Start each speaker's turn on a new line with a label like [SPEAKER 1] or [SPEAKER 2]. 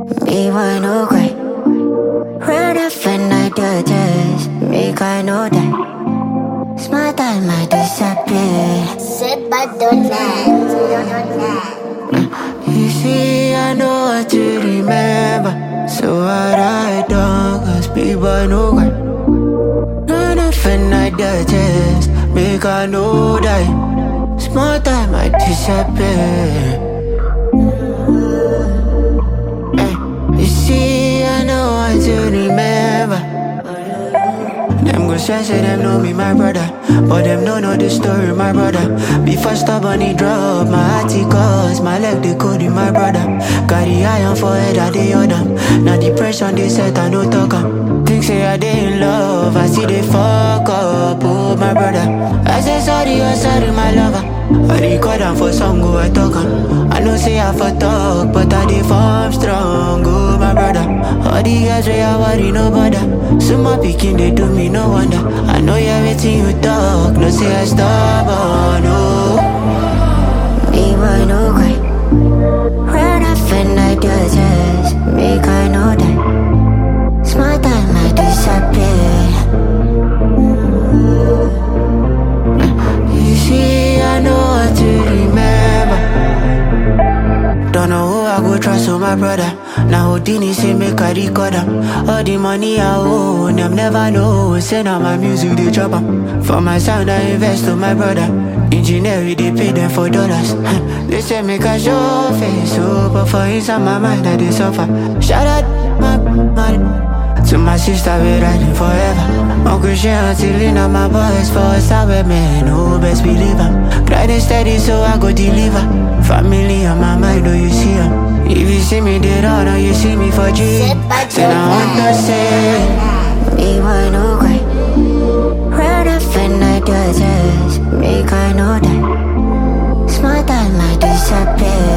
[SPEAKER 1] Me why no cry. Run off and I digest. Make I know that. Smart time I disappear.
[SPEAKER 2] Said by Donald.
[SPEAKER 1] You see, I know what to remember. So I write down, cause people no cry. Run off and I digest. Make I know that. Smart time I disappear. You see, I know what to remember. Them go say them know me, my brother. But them don't know the story, my brother. Before stubborn he drop, my heart he cause. My leg they code in my brother. Carry iron for head, I they on them. Now depression they set, I no talk em. Think say I they in love, I see they fuck up, oh my brother. I say sorry, oh sorry, my lover. I record them for song, go I talk em. I know say I for talk, but I dey form strong, oh my brother. All the guys where I worry, no bother. So my picking they do me no wonder. I know everything you talk, no say I stubborn, no. Me why no cry. Run off and I digest. Make I know that. Smart time I disappear. You see, I know what to remember. Don't know who I go trust, so my brother. Now Houdini say make I record them. All the money I own, them never know. Say now my music they drop them. For my sound I invest to my brother. Engineering they pay them for dollars. They say make I show face, oh, but for inside my mind I they suffer. Shout out my man. To my sister we riding forever. Uncle Shane till in my boys for us with me. No best believe em. Grinding steady so I go deliver. Family on my mind, oh you see em. If you see me dead on, or you see me for G. Then I want to say, me why no cry. Run off and I digest. Make I know that. Smart time I disappear.